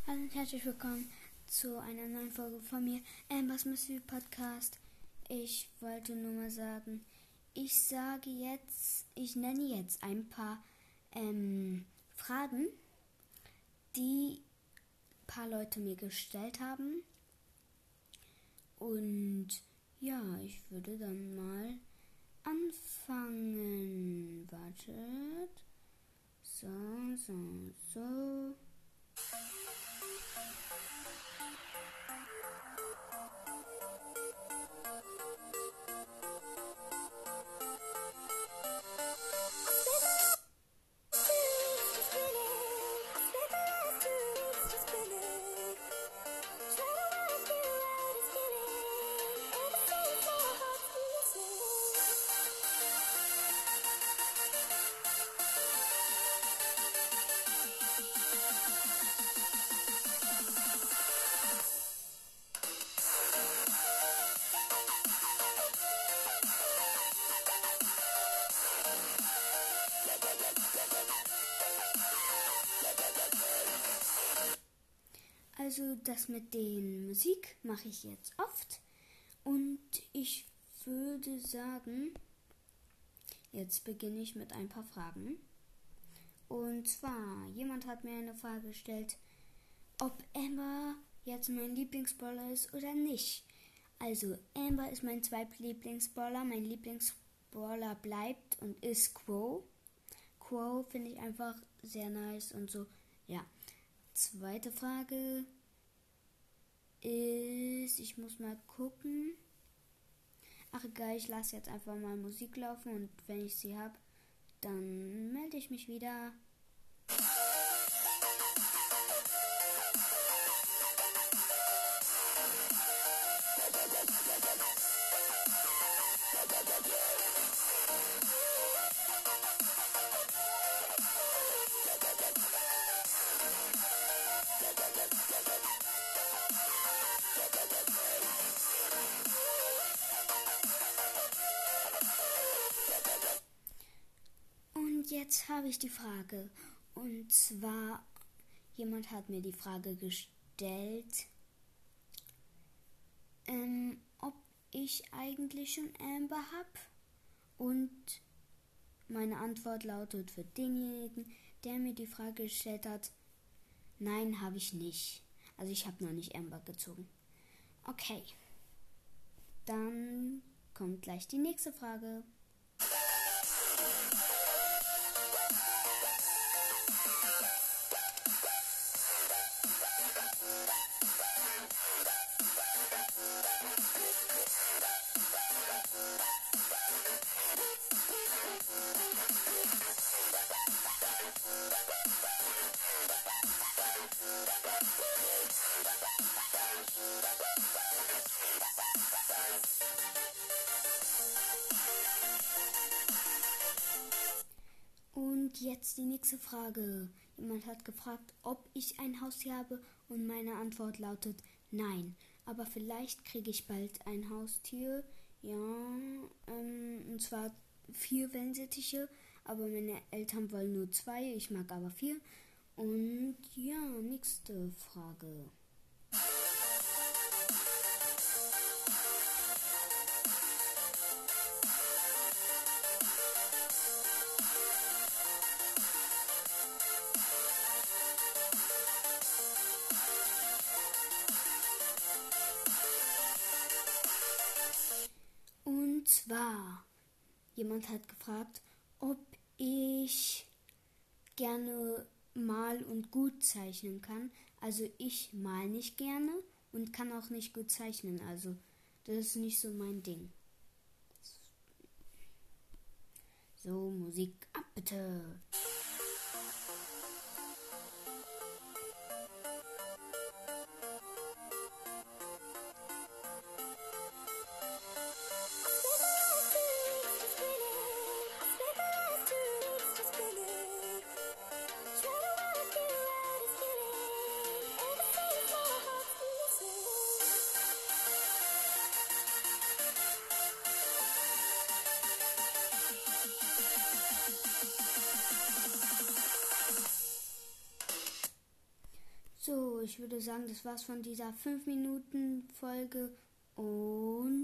Hallo und herzlich willkommen zu einer neuen Folge von mir, Ambers Mystery Podcast. Ich wollte nur mal sagen, ich nenne jetzt ein paar Fragen, die ein paar Leute mir gestellt haben. Und ja, ich würde dann mal anfangen. Wartet. So. Also das mit den Musik mache ich jetzt oft und ich würde sagen, jetzt beginne ich mit ein paar Fragen. Und zwar, jemand hat mir eine Frage gestellt, ob Amber jetzt mein Lieblingsbrawler ist oder nicht. Also Amber ist mein zweitlieblingsbrawler, mein Lieblingsbrawler bleibt und ist Quo. Quo finde ich einfach sehr nice und so, ja. Zweite Frage ist, ich muss mal gucken. Ach egal, ich lasse jetzt einfach mal Musik laufen und wenn ich sie habe, dann melde ich mich wieder. Und jetzt habe ich die Frage. Und zwar, jemand hat mir die Frage gestellt, ob ich eigentlich schon Amber habe. Und meine Antwort lautet für denjenigen, der mir die Frage gestellt hat, nein, habe ich nicht. Also ich habe noch nicht Amber gezogen. Okay, dann kommt gleich die nächste Frage. Und jetzt die nächste Frage. Jemand hat gefragt, ob ich ein Haustier habe und meine Antwort lautet nein. Aber vielleicht kriege ich bald ein Haustier. Ja, und zwar 4 Wellensittiche, aber meine Eltern wollen nur 2, ich mag aber 4. Und ja, nächste Frage. Und zwar, jemand hat gefragt, ob ich gerne mal und gut zeichnen kann. Also ich mal nicht gerne und kann auch nicht gut zeichnen. Also das ist nicht so mein Ding. So, Musik ab bitte. So, ich würde sagen, das war's von dieser 5 Minuten Folge und